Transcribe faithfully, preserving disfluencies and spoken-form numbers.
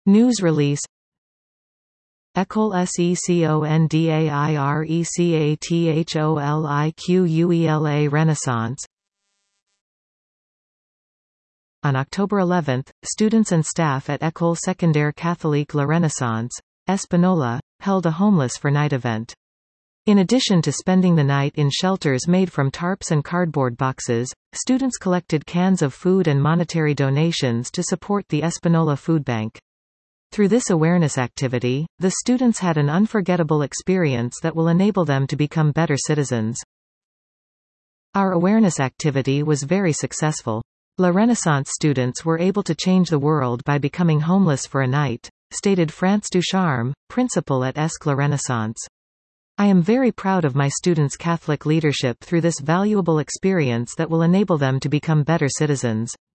News release. École secondaire Renaissance. On October eleventh, students and staff at École Secondaire Catholique La Renaissance, Espanola, held a Homeless for Night event. In addition to spending the night in shelters made from tarps and cardboard boxes, students collected cans of food and monetary donations to support the Espanola Food Bank. Through this awareness activity, the students had an unforgettable experience that will enable them to become better citizens. Our awareness activity was very successful. La Renaissance students were able to change the world by becoming homeless for a night, stated France Ducharme, principal at Esc La Renaissance. I am very proud of my students' Catholic leadership through this valuable experience that will enable them to become better citizens.